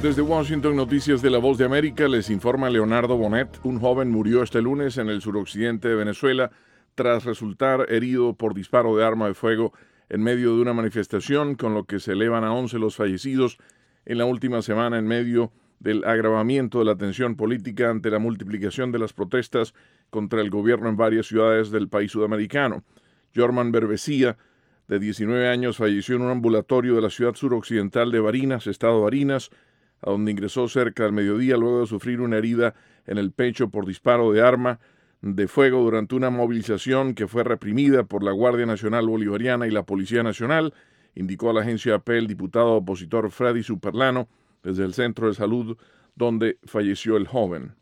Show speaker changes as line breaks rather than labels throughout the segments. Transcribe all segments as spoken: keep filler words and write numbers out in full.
Desde Washington, Noticias de la Voz de América, les informa Leonardo Bonet. Un joven murió este lunes en el suroccidente de Venezuela tras resultar herido por disparo de arma de fuego en medio de una manifestación, con lo que se elevan a once los fallecidos en la última semana en medio del agravamiento de la tensión política ante la multiplicación de las protestas contra el gobierno en varias ciudades del país sudamericano. Jorman Bervesía, de diecinueve años, falleció en un ambulatorio de la ciudad suroccidental de Barinas, estado Barinas, a donde ingresó cerca del mediodía luego de sufrir una herida en el pecho por disparo de arma de fuego durante una movilización que fue reprimida por la Guardia Nacional Bolivariana y la Policía Nacional, indicó a la agencia A P el diputado opositor Freddy Superlano desde el centro de salud donde falleció el joven.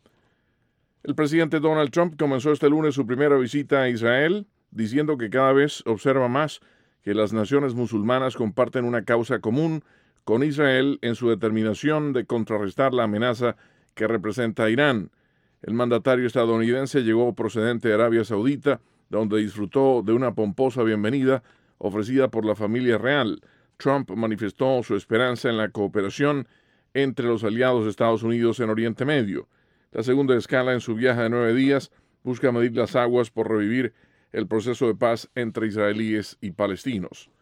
El presidente Donald Trump comenzó este lunes su primera visita a Israel, diciendo que cada vez observa más que las naciones musulmanas comparten una causa común con Israel en su determinación de contrarrestar la amenaza que representa Irán. El mandatario estadounidense llegó procedente de Arabia Saudita, donde disfrutó de una pomposa bienvenida ofrecida por la familia real. Trump manifestó su esperanza en la cooperación entre los aliados de Estados Unidos en Oriente Medio. La segunda escala en su viaje de nueve días busca medir las aguas por revivir el proceso de paz entre israelíes y palestinos.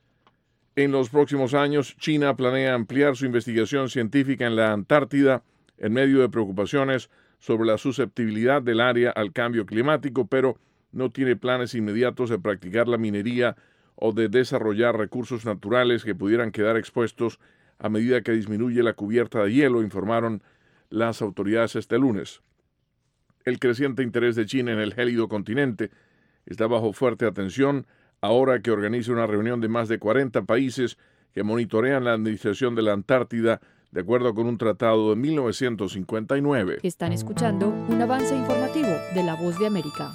En los próximos años, China planea ampliar su investigación científica en la Antártida en medio de preocupaciones sobre la susceptibilidad del área al cambio climático, pero no tiene planes inmediatos de practicar la minería o de desarrollar recursos naturales que pudieran quedar expuestos a medida que disminuye la cubierta de hielo, informaron las autoridades este lunes. El creciente interés de China en el gélido continente está bajo fuerte atención ahora que organiza una reunión de más de cuarenta países que monitorean la administración de la Antártida de acuerdo con un tratado de mil novecientos cincuenta y nueve.
Están escuchando un avance informativo de La Voz de América.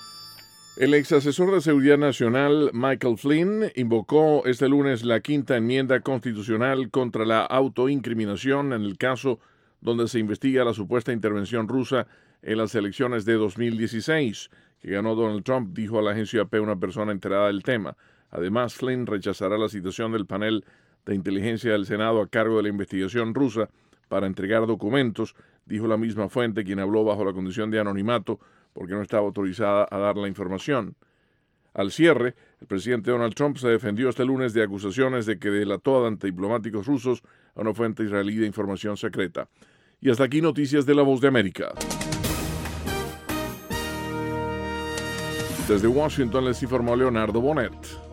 El ex asesor de Seguridad Nacional, Michael Flynn, invocó este lunes la quinta enmienda constitucional contra la autoincriminación en el caso donde se investiga la supuesta intervención rusa en las elecciones de dos mil dieciséis, que ganó Donald Trump, dijo a la agencia A P una persona enterada del tema. Además, Flynn rechazará la citación del panel de inteligencia del Senado a cargo de la investigación rusa para entregar documentos, dijo la misma fuente, quien habló bajo la condición de anonimato porque no estaba autorizada a dar la información. Al cierre, el presidente Donald Trump se defendió este lunes de acusaciones de que delató ante diplomáticos rusos a una fuente israelí de información secreta. Y hasta aquí Noticias de la Voz de América. Desde Washington les informó Leonardo Bonet.